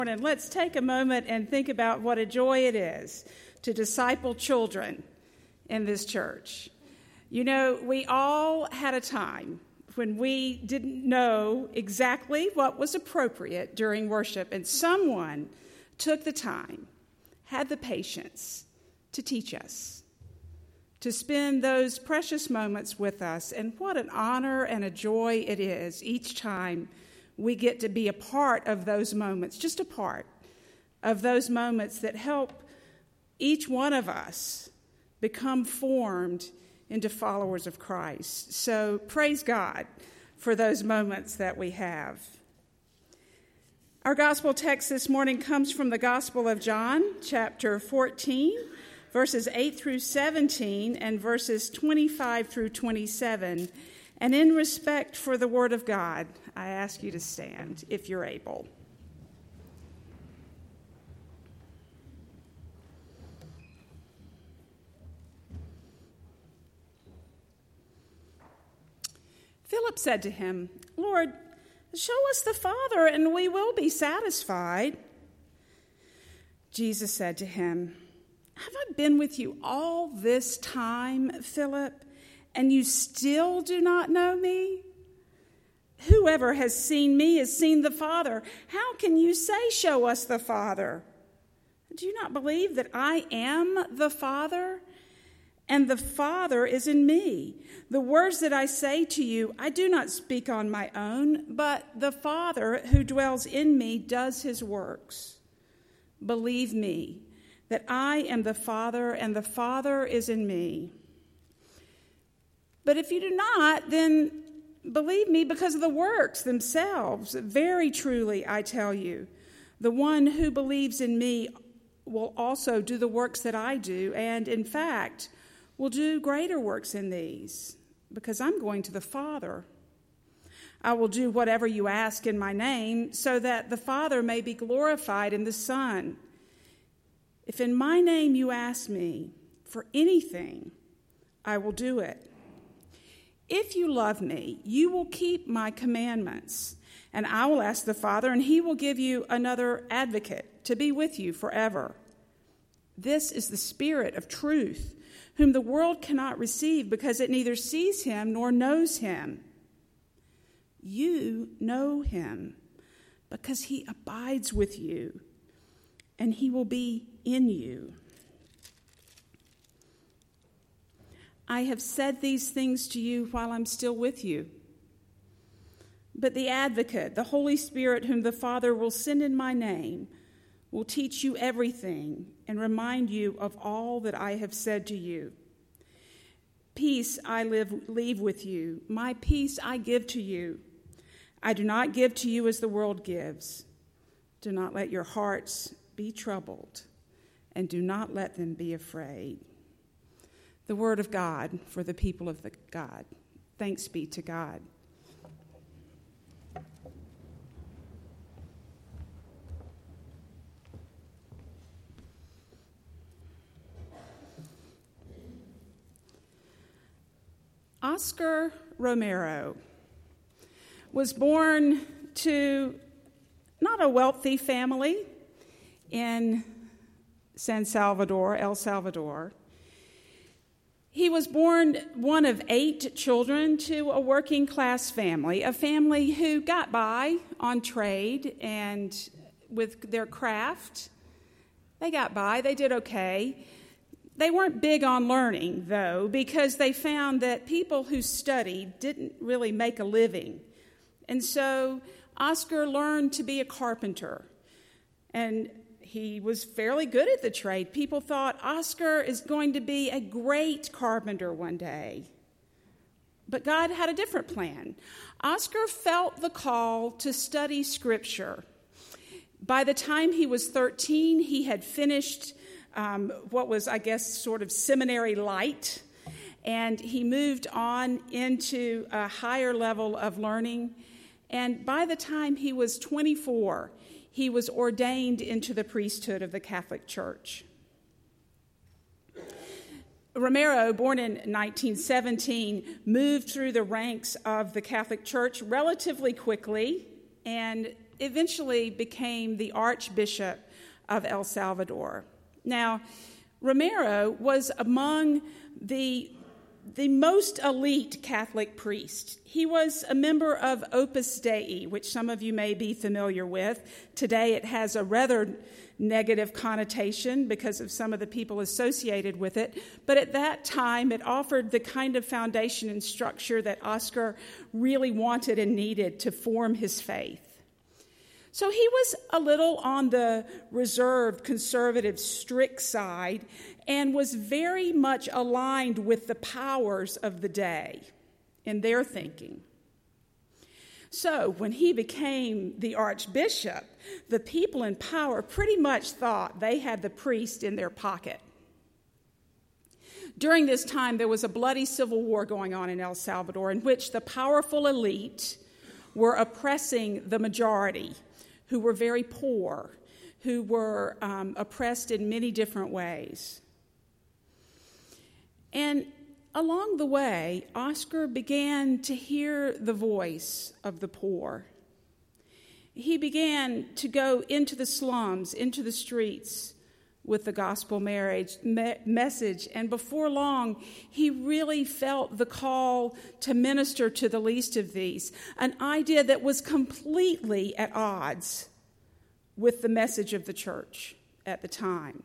And let's take a moment and think about what a joy it is to disciple children in this church. You know, we all had a time when we didn't know exactly what was appropriate during worship, and someone took the time, had the patience to teach us, to spend those precious moments with us. And what an honor and a joy it is each time we get to be a part of those moments, just a part of those moments that help each one of us become formed into followers of Christ. So praise God for those moments that we have. Our gospel text this morning comes from the Gospel of John, chapter 14, verses 8 through 17, and verses 25 through 27. And in respect for the Word of God, I ask you to stand if you're able. Philip said to him, "Lord, show us the Father, and we will be satisfied." Jesus said to him, "Have I been with you all this time, Philip, and you still do not know me? Whoever has seen me has seen the Father. How can you say, 'Show us the Father'? Do you not believe that I am the Father, and the Father is in me? The words that I say to you, I do not speak on my own, but the Father who dwells in me does his works. Believe me that I am the Father, and the Father is in me. But if you do not, then believe me because of the works themselves. Very truly, I tell you, the one who believes in me will also do the works that I do, and in fact, will do greater works than these, because I'm going to the Father. I will do whatever you ask in my name, so that the Father may be glorified in the Son. If in my name you ask me for anything, I will do it. If you love me, you will keep my commandments, and I will ask the Father, and he will give you another advocate to be with you forever. This is the Spirit of truth, whom the world cannot receive because it neither sees him nor knows him. You know him because he abides with you, and he will be in you. I have said these things to you while I'm still with you. But the advocate, the Holy Spirit, whom the Father will send in my name, will teach you everything and remind you of all that I have said to you. Peace I leave with you. My peace I give to you. I do not give to you as the world gives. Do not let your hearts be troubled, and do not let them be afraid." The word of God for the people of God. Thanks be to God. Oscar Romero was born to not a wealthy family in San Salvador, El Salvador. He was born one of 8 children to a working class family, a family who got by on trade and with their craft. They got by, they did okay. They weren't big on learning, though, because they found that people who studied didn't really make a living. And so Oscar learned to be a carpenter, and he was fairly good at the trade. People thought Oscar is going to be a great carpenter one day. But God had a different plan. Oscar felt the call to study Scripture. By the time he was 13, he had finished what was, I guess, sort of seminary light, and he moved on into a higher level of learning. And by the time he was 24, he was ordained into the priesthood of the Catholic Church. Romero, born in 1917, moved through the ranks of the Catholic Church relatively quickly, and eventually became the Archbishop of El Salvador. Now, Romero was among the most elite Catholic priest. He was a member of Opus Dei, which some of you may be familiar with. Today it has a rather negative connotation because of some of the people associated with it. But at that time, it offered the kind of foundation and structure that Oscar really wanted and needed to form his faith. So he was a little on the reserved, conservative, strict side and was very much aligned with the powers of the day in their thinking. So when he became the archbishop, the people in power pretty much thought they had the priest in their pocket. During this time, there was a bloody civil war going on in El Salvador in which the powerful elite were oppressing the majority, who were very poor, who were oppressed in many different ways. And along the way, Oscar began to hear the voice of the poor. He began to go into the slums, into the streets with the gospel message. And before long, he really felt the call to minister to the least of these, an idea that was completely at odds with the message of the church at the time.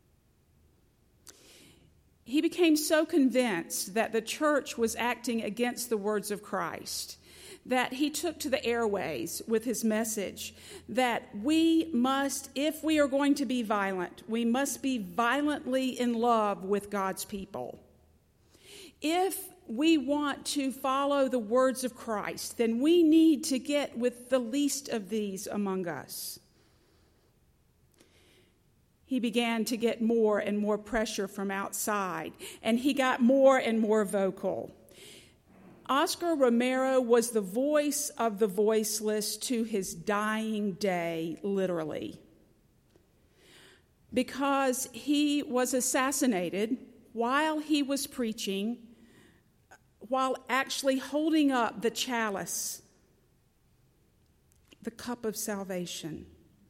He became so convinced that the church was acting against the words of Christ that he took to the airways with his message that we must, if we are going to be violent, we must be violently in love with God's people. If we want to follow the words of Christ, then we need to get with the least of these among us. He began to get more and more pressure from outside, and he got more and more vocal. Oscar Romero was the voice of the voiceless to his dying day, literally, because he was assassinated while he was preaching, while actually holding up the chalice, the cup of salvation.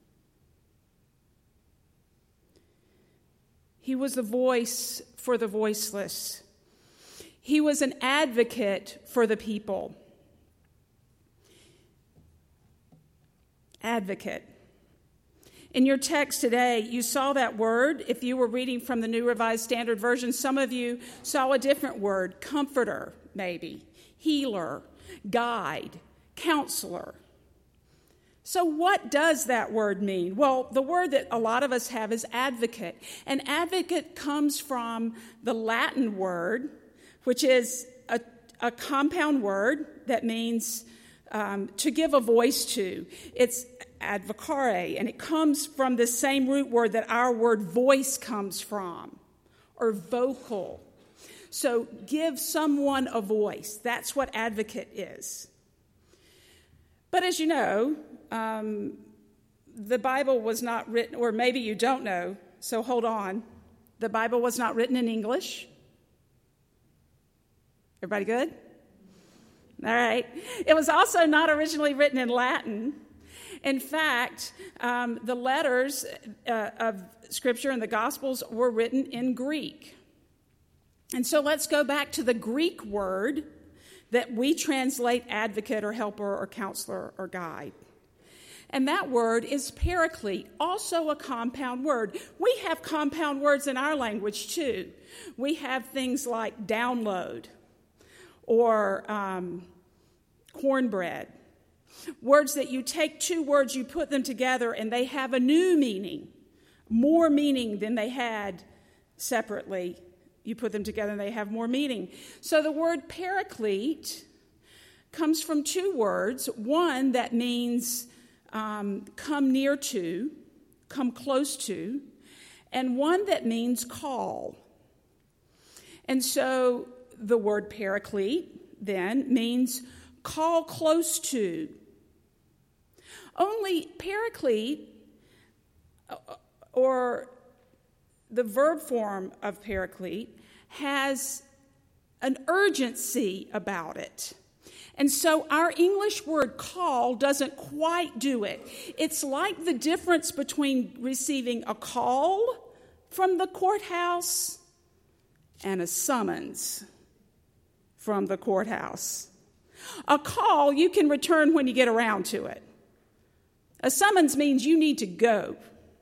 He was the voice for the voiceless. He was an advocate for the people. Advocate. In your text today, you saw that word. If you were reading from the New Revised Standard Version, some of you saw a different word, comforter, maybe, healer, guide, counselor. So what does that word mean? Well, the word that a lot of us have is advocate. And advocate comes from the Latin word, which is a compound word that means to give a voice to. It's advocare, and it comes from the same root word that our word voice comes from, or vocal. So give someone a voice. That's what advocate is. But as you know, the Bible was not written, or maybe you don't know, so hold on. The Bible was not written in English. Everybody good? All right. It was also not originally written in Latin. In fact, the letters of Scripture and the Gospels were written in Greek. And so let's go back to the Greek word that we translate advocate or helper or counselor or guide. And that word is paraclete, also a compound word. We have compound words in our language too. We have things like download or cornbread. Words that you take two words, you put them together, and they have a new meaning, more meaning than they had separately. You put them together and they have more meaning. So the word paraclete comes from two words. One that means come near to, come close to, and one that means call. And so the word paraclete then means call close to. Only paraclete, or the verb form of paraclete, has an urgency about it. And so our English word call doesn't quite do it. It's like the difference between receiving a call from the courthouse and a summons from the courthouse. A call you can return when you get around to it. A summons means you need to go.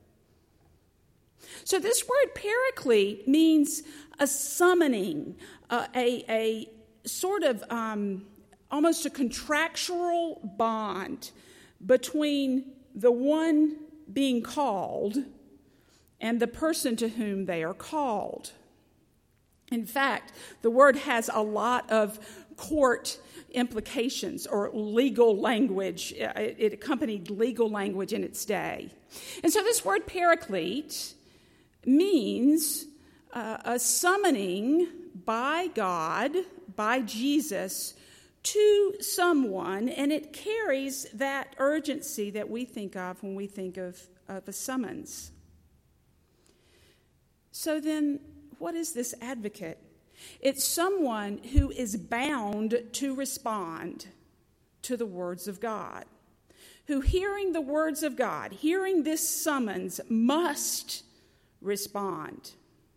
So this word paraclete means a summoning, a sort of almost a contractual bond between the one being called and the person to whom they are called. In fact, the word has a lot of court implications or legal language. It accompanied legal language in its day. And so this word paraclete means a summoning by God, by Jesus, to someone, and it carries that urgency that we think of when we think of a summons. So then, what is this advocate? It's someone who is bound to respond to the words of God, who hearing the words of God, hearing this summons, must respond.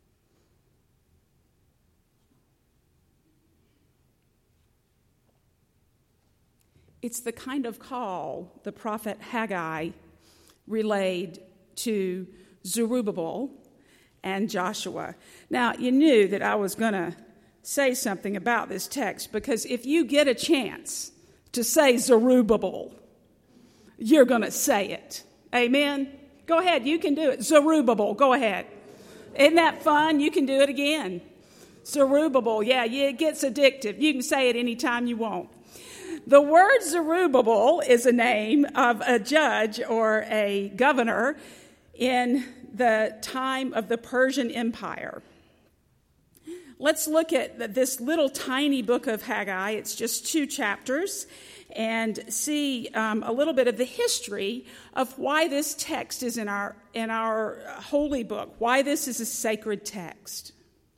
It's the kind of call the prophet Haggai relayed to Zerubbabel and Joshua. Now, you knew that I was going to say something about this text, because if you get a chance to say Zerubbabel, you're going to say it. Amen? Go ahead, you can do it. Zerubbabel, go ahead. Isn't that fun? You can do it again. Zerubbabel, yeah, it gets addictive. You can say it anytime you want. The word Zerubbabel is a name of a judge or a governor in the time of the Persian Empire. Let's look at this little tiny book of Haggai. It's just 2 chapters, and see a little bit of the history of why this text is in our holy book, why this is a sacred text.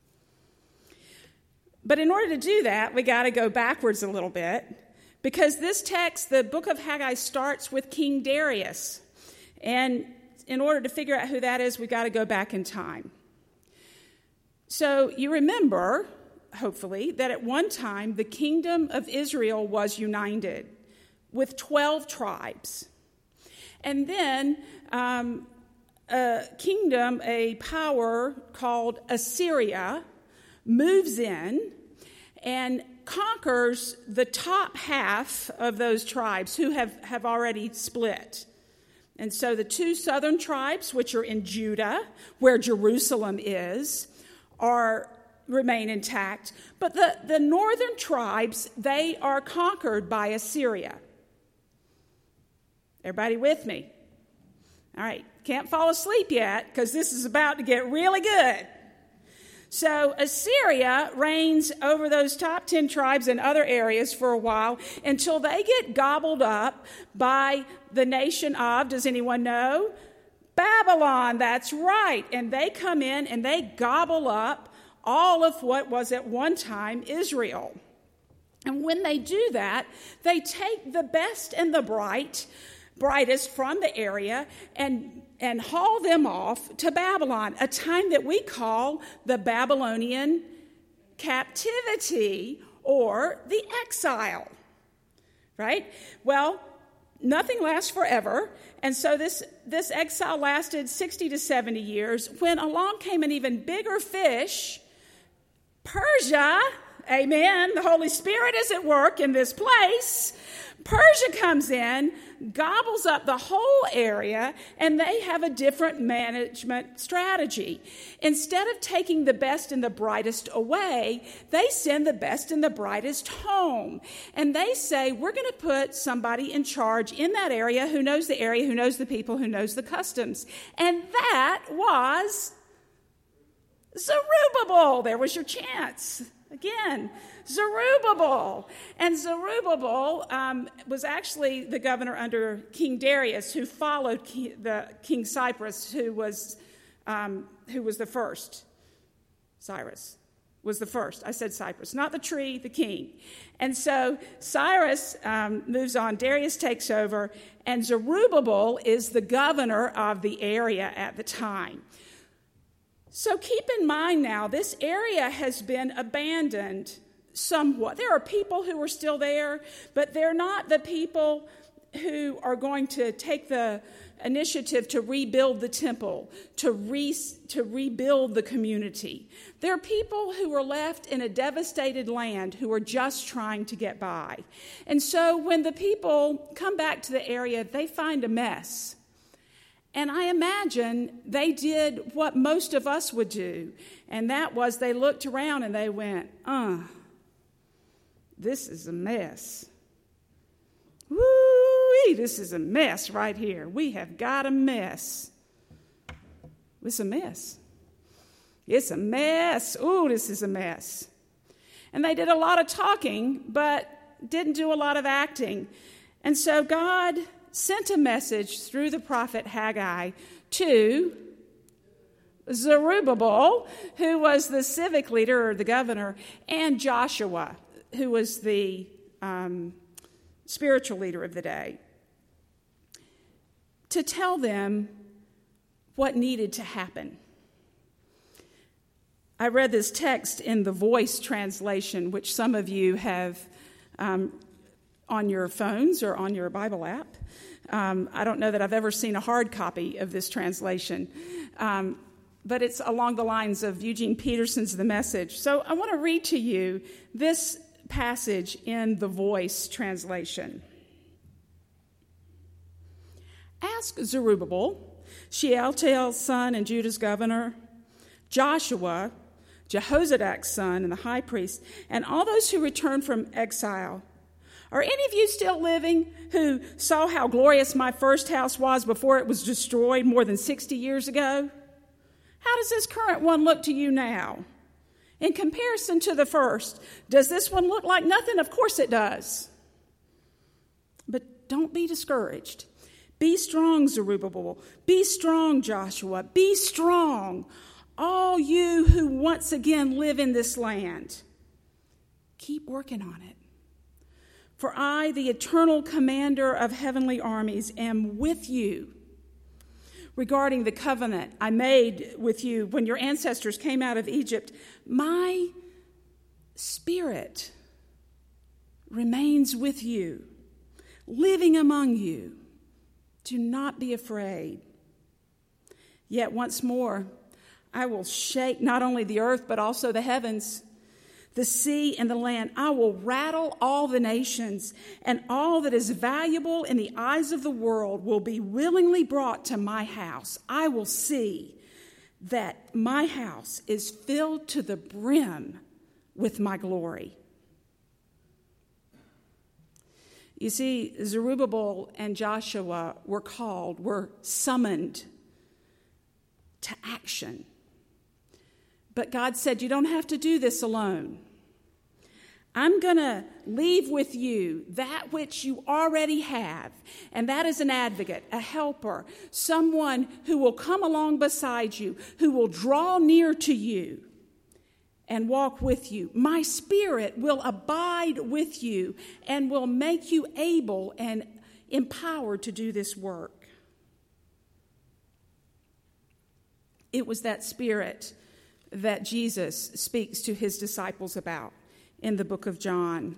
But in order to do that, we got to go backwards a little bit, because this text, the book of Haggai, starts with King Darius. And in order to figure out who that is, we got to go back in time. So you remember, hopefully, that at one time the kingdom of Israel was united with 12 tribes. And then a kingdom, a power called Assyria, moves in and conquers the top half of those tribes who have already split. And so the 2 southern tribes, which are in Judah, where Jerusalem is, remain intact. But the northern tribes, they are conquered by Assyria. Everybody with me? All right, can't fall asleep yet, because this is about to get really good. So Assyria reigns over those top 10 tribes and other areas for a while until they get gobbled up by the nation of, does anyone know? Babylon, that's right. And they come in and they gobble up all of what was at one time Israel. And when they do that, they take the best and the brightest from the area and haul them off to Babylon, a time that we call the Babylonian captivity or the exile, right? Well, nothing lasts forever, and so this exile lasted 60 to 70 years when along came an even bigger fish, Persia. Amen. The Holy Spirit is at work in this place. Persia comes in, gobbles up the whole area, and they have a different management strategy. Instead of taking the best and the brightest away, they send the best and the brightest home. And they say, we're going to put somebody in charge in that area, who knows the area, who knows the people, who knows the customs. And that was Zerubbabel. There was your chance. Again, Zerubbabel. And Zerubbabel was actually the governor under King Darius, who followed King Cyrus, who was the first. Cyrus. was the first. I said Cyprus, not the tree, the king. And so Cyrus moves on. Darius takes over, and Zerubbabel is the governor of the area at the time. So keep in mind now, this area has been abandoned somewhat. There are people who are still there, but they're not the people who are going to take the initiative to rebuild the temple, to rebuild the community. There are people who are left in a devastated land who are just trying to get by. And so when the people come back to the area, they find a mess. And I imagine they did what most of us would do, and that was they looked around and they went, this is a mess. Woo-wee, this is a mess right here. We have got a mess. It's a mess. It's a mess. Ooh, this is a mess. And they did a lot of talking, but didn't do a lot of acting. And so God sent a message through the prophet Haggai to Zerubbabel, who was the civic leader or the governor, and Joshua, who was the spiritual leader of the day, to tell them what needed to happen. I read this text in the Voice translation, which some of you have on your phones or on your Bible app. I don't know that I've ever seen a hard copy of this translation, but it's along the lines of Eugene Peterson's The Message. So I want to read to you this passage in the Voice translation. Ask Zerubbabel, Shealtiel's son and Judah's governor, Joshua, Jehozadak's son and the high priest, and all those who returned from exile. Are any of you still living who saw how glorious my first house was before it was destroyed more than 60 years ago? How does this current one look to you now? In comparison to the first, does this one look like nothing? Of course it does. But don't be discouraged. Be strong, Zerubbabel. Be strong, Joshua. Be strong, all you who once again live in this land. Keep working on it. For I, the eternal commander of heavenly armies, am with you. Regarding the covenant I made with you when your ancestors came out of Egypt, my spirit remains with you, living among you. Do not be afraid. Yet once more, I will shake not only the earth, but also the heavens, the sea and the land. I will rattle all the nations, and all that is valuable in the eyes of the world will be willingly brought to my house. I will see that my house is filled to the brim with my glory. You see, Zerubbabel and Joshua were summoned to action. But God said, you don't have to do this alone. I'm going to leave with you that which you already have, and that is an advocate, a helper, someone who will come along beside you, who will draw near to you and walk with you. My spirit will abide with you and will make you able and empowered to do this work. It was that spirit that Jesus speaks to his disciples about in the book of John.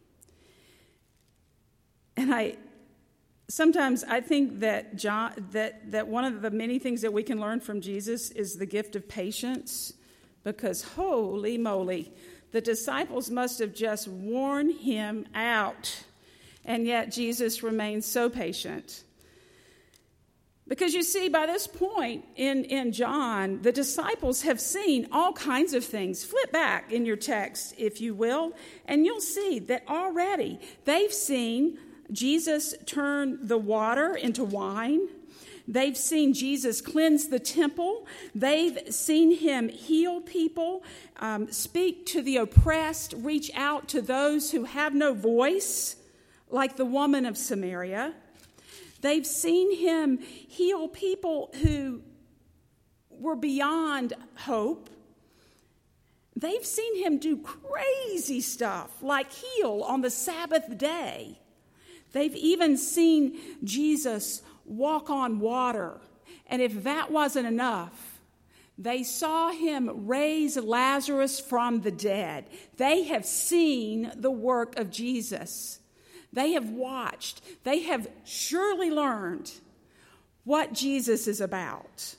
And sometimes I think that that one of the many things that we can learn from Jesus is the gift of patience, because holy moly, the disciples must have just worn him out, and yet Jesus remains so patient. Because you see, by this point in John, the disciples have seen all kinds of things. Flip back in your text, if you will, and you'll see that already they've seen Jesus turn the water into wine. They've seen Jesus cleanse the temple. They've seen him heal people, speak to the oppressed, reach out to those who have no voice, like the woman of Samaria. They've seen him heal people who were beyond hope. They've seen him do crazy stuff, like heal on the Sabbath day. They've even seen Jesus walk on water. And if that wasn't enough, they saw him raise Lazarus from the dead. They have seen the work of Jesus. They have watched. They have surely learned what Jesus is about.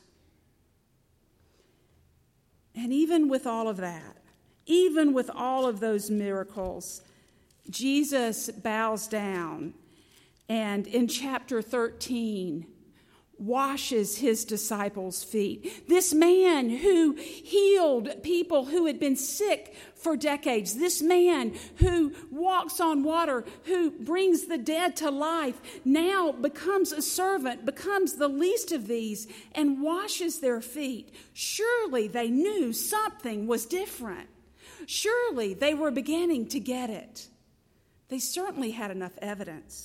And even with all of that, even with all of those miracles, Jesus bows down and in chapter 13 washes his disciples' feet. This man who healed people who had been sick for decades, this man who walks on water, who brings the dead to life, now becomes a servant, becomes the least of these, and washes their feet. Surely they knew something was different. Surely they were beginning to get it. They certainly had enough evidence.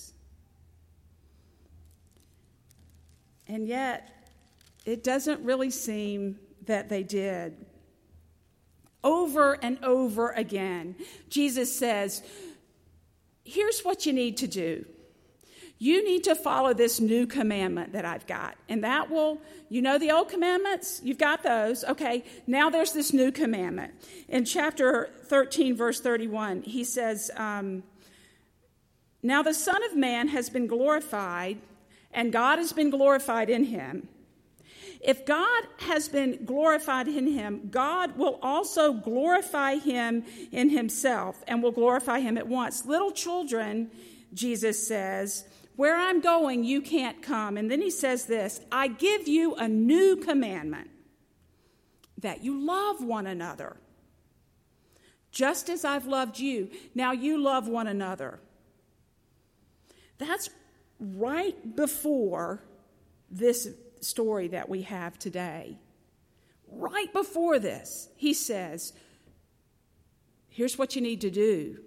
And yet, it doesn't really seem that they did. Over and over again, Jesus says, here's what you need to do. You need to follow this new commandment that I've got. And that will, you know the old commandments? You've got those. Okay, now there's this new commandment. In chapter 13, verse 31, he says, now the Son of Man has been glorified, and God has been glorified in him. If God has been glorified in him, God will also glorify him in himself and will glorify him at once. Little children, Jesus says, where I'm going, you can't come. And then he says this, I give you a new commandment, that you love one another. Just as I've loved you, now you love one another. That's right before this story that we have today. Right before this, he says, here's what you need to do.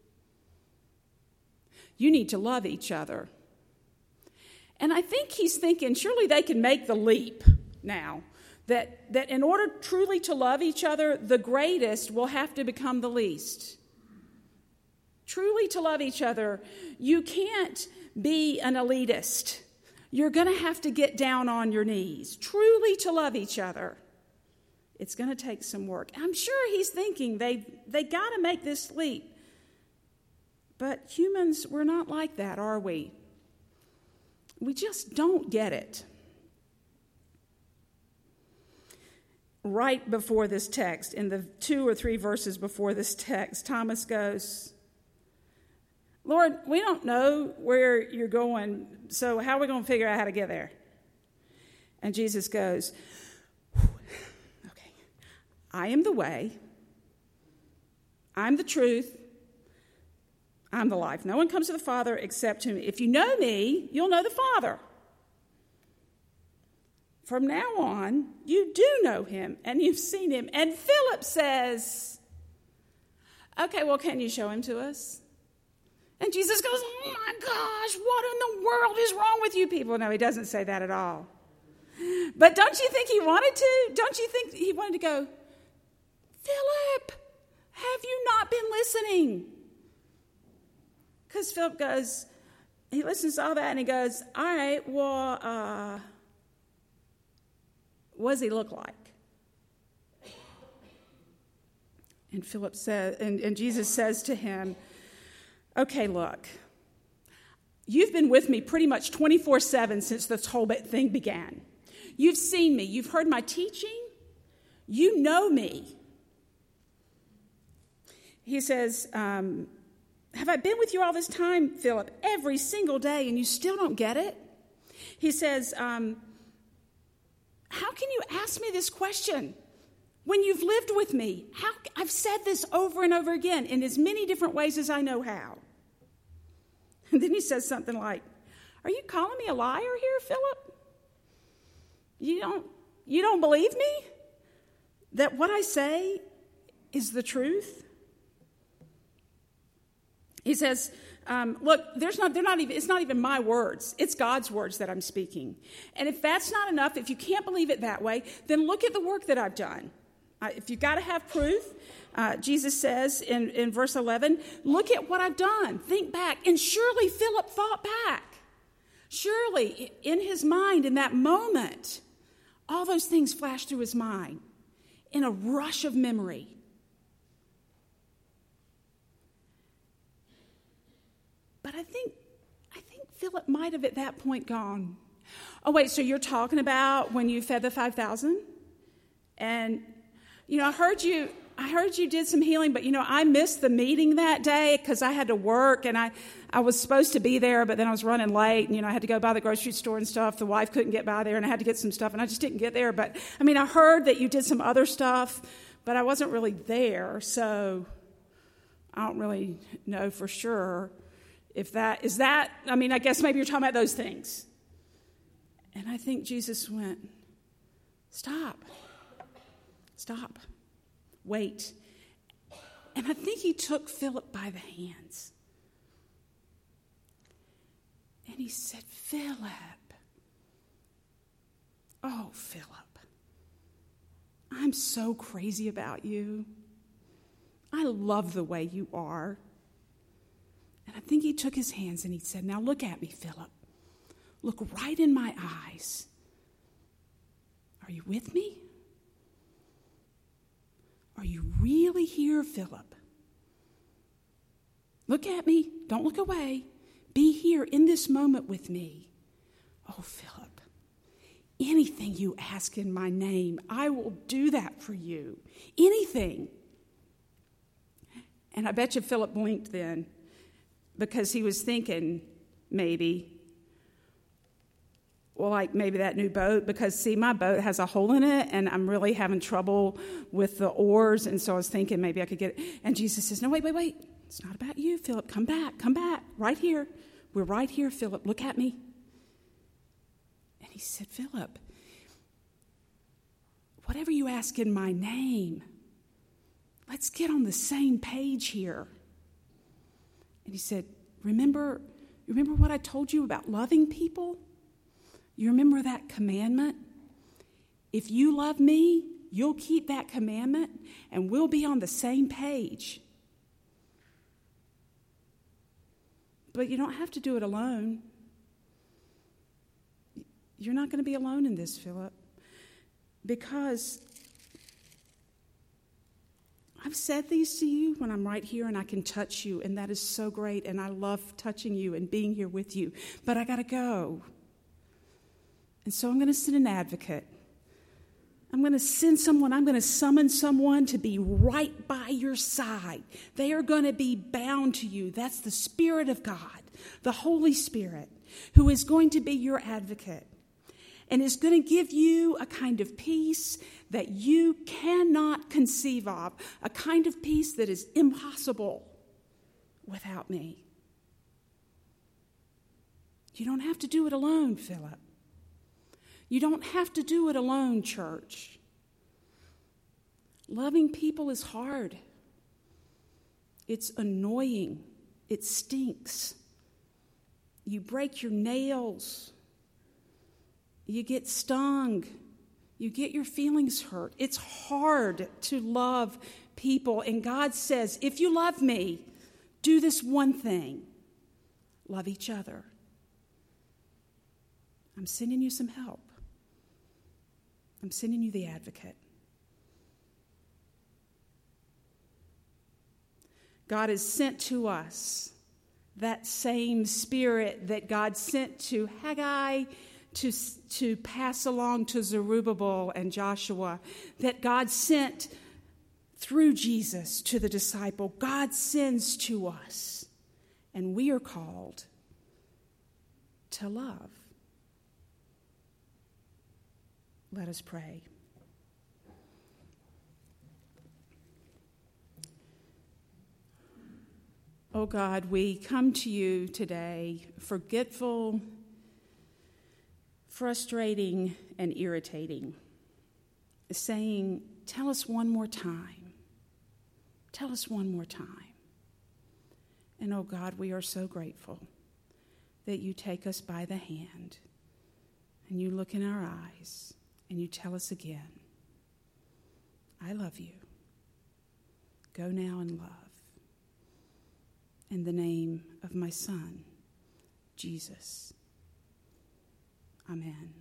You need to love each other. And I think he's thinking, surely they can make the leap now, that in order truly to love each other, the greatest will have to become the least. Truly to love each other, you can't be an elitist. You're going to have to get down on your knees. Truly to love each other, it's going to take some work. I'm sure he's thinking they got to make this leap. But humans, we're not like that, are we? We just don't get it. Right before this text, in the 2 or 3 verses before this text, Thomas goes, Lord, we don't know where you're going, so how are we going to figure out how to get there? And Jesus goes, okay, I am the way, I'm the truth, I'm the life. No one comes to the Father except to me. If you know me, you'll know the Father. From now on, you do know him, and you've seen him. And Philip says, okay, well, can you show him to us? And Jesus goes, oh my gosh, what in the world is wrong with you people? No, he doesn't say that at all. But don't you think he wanted to? Don't you think he wanted to go, Philip, have you not been listening? Because Philip goes, he listens to all that and he goes, all right, well, what does he look like? And Philip says, and Jesus says to him, okay, look, you've been with me pretty much 24/7 since this whole thing began. You've seen me. You've heard my teaching. You know me. He says, have I been with you all this time, Philip, every single day, and you still don't get it? He says, how can you ask me this question when you've lived with me? I've said this over and over again in as many different ways as I know how. And then he says something like, are you calling me a liar here, Philip? You don't believe me? That what I say is the truth? He says, look, it's not even my words. It's God's words that I'm speaking. And if that's not enough, if you can't believe it that way, then look at the work that I've done. If you've got to have proof, Jesus says in verse 11, look at what I've done. Think back. And surely Philip thought back. Surely in his mind, in that moment, all those things flashed through his mind in a rush of memory. But I think Philip might have at that point gone, oh, wait, so you're talking about when you fed the 5,000? And, I heard you did some healing, but, I missed the meeting that day because I had to work, and I was supposed to be there, but then I was running late, and, I had to go by the grocery store and stuff. The wife couldn't get by there, and I had to get some stuff, and I just didn't get there. But, I heard that you did some other stuff, but I wasn't really there, so I don't really know for sure if that is that. I guess maybe you're talking about those things. And I think Jesus went, stop, wait. And I think he took Philip by the hands. And he said, Philip, oh, Philip, I'm so crazy about you. I love the way you are. And I think he took his hands and he said, now look at me, Philip. Look right in my eyes. Are you with me? Are you really here, Philip? Look at me. Don't look away. Be here in this moment with me. Oh, Philip, anything you ask in my name, I will do that for you. Anything. And I bet you Philip blinked then because he was thinking maybe, well, like maybe that new boat, because, see, my boat has a hole in it, and I'm really having trouble with the oars, and so I was thinking maybe I could get it. And Jesus says, no, wait. It's not about you, Philip. Come back, right here. We're right here, Philip. Look at me. And he said, Philip, whatever you ask in my name, let's get on the same page here. And he said, remember what I told you about loving people? You remember that commandment? If you love me, you'll keep that commandment, and we'll be on the same page. But you don't have to do it alone. You're not going to be alone in this, Philip, because I've said these to you when I'm right here and I can touch you, and that is so great, and I love touching you and being here with you. But I got to go. And so I'm going to send an advocate. I'm going to summon someone to be right by your side. They are going to be bound to you. That's the Spirit of God, the Holy Spirit, who is going to be your advocate and is going to give you a kind of peace that you cannot conceive of, a kind of peace that is impossible without me. You don't have to do it alone, Philip. You don't have to do it alone, church. Loving people is hard. It's annoying. It stinks. You break your nails. You get stung. You get your feelings hurt. It's hard to love people. And God says, if you love me, do this one thing. Love each other. I'm sending you some help. I'm sending you the advocate. God has sent to us that same Spirit that God sent to Haggai to pass along to Zerubbabel and Joshua, that God sent through Jesus to the disciple. God sends to us, and we are called to love. Let us pray. Oh God, we come to you today forgetful, frustrating, and irritating, saying, tell us one more time. Tell us one more time. And oh God, we are so grateful that you take us by the hand and you look in our eyes and you tell us again, I love you. Go now in love. In the name of my Son, Jesus. Amen.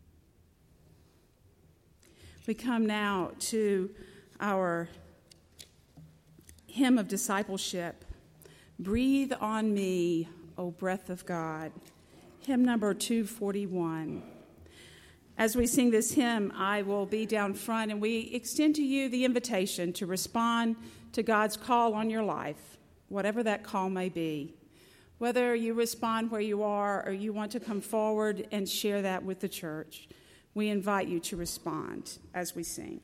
We come now to our hymn of discipleship. Breathe on me, O breath of God. Hymn number 241. As we sing this hymn, I will be down front, and we extend to you the invitation to respond to God's call on your life, whatever that call may be. Whether you respond where you are or you want to come forward and share that with the church, we invite you to respond as we sing.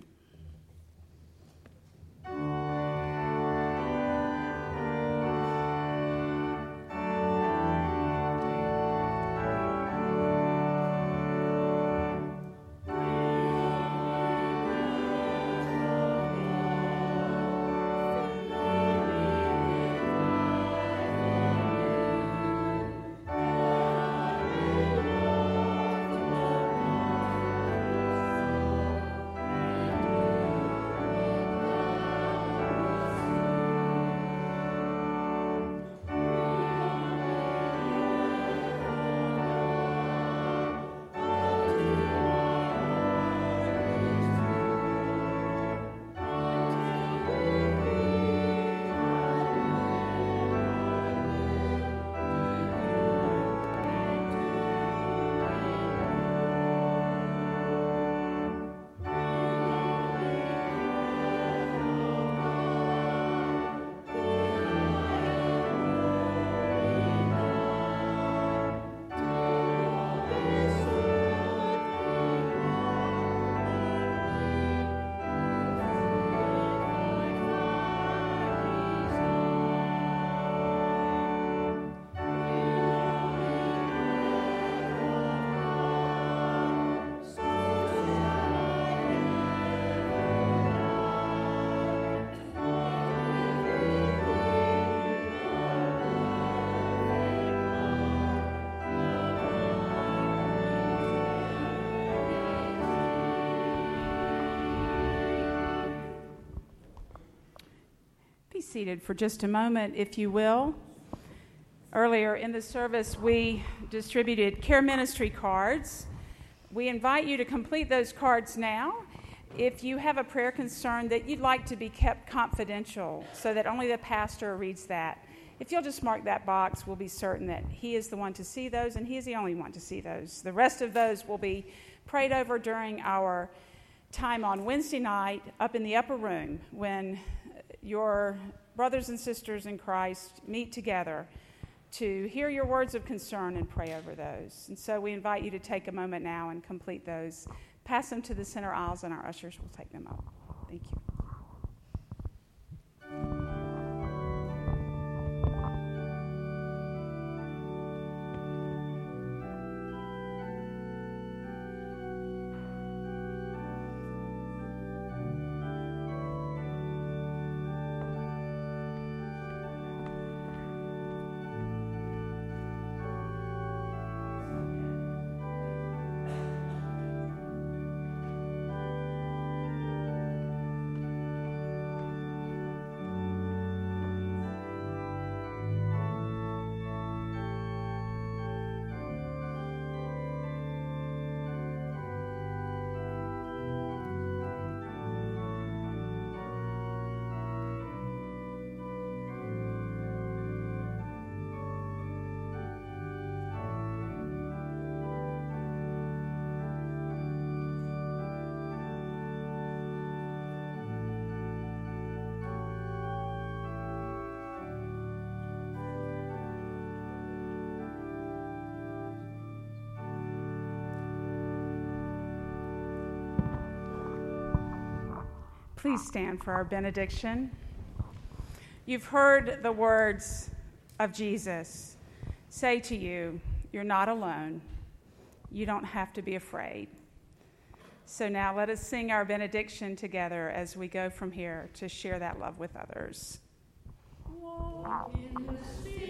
Be seated for just a moment, if you will. Earlier in the service, we distributed care ministry cards. We invite you to complete those cards now. If you have a prayer concern that you'd like to be kept confidential so that only the pastor reads that, if you'll just mark that box, we'll be certain that he is the one to see those, and he is the only one to see those. The rest of those will be prayed over during our time on Wednesday night up in the upper room when your brothers and sisters in Christ meet together to hear your words of concern and pray over those. And so we invite you to take a moment now and complete those. Pass them to the center aisles, and our ushers will take them up. Thank you. Please stand for our benediction. You've heard the words of Jesus say to you, you're not alone. You don't have to be afraid. So now let us sing our benediction together as we go from here to share that love with others. Walk in the Spirit.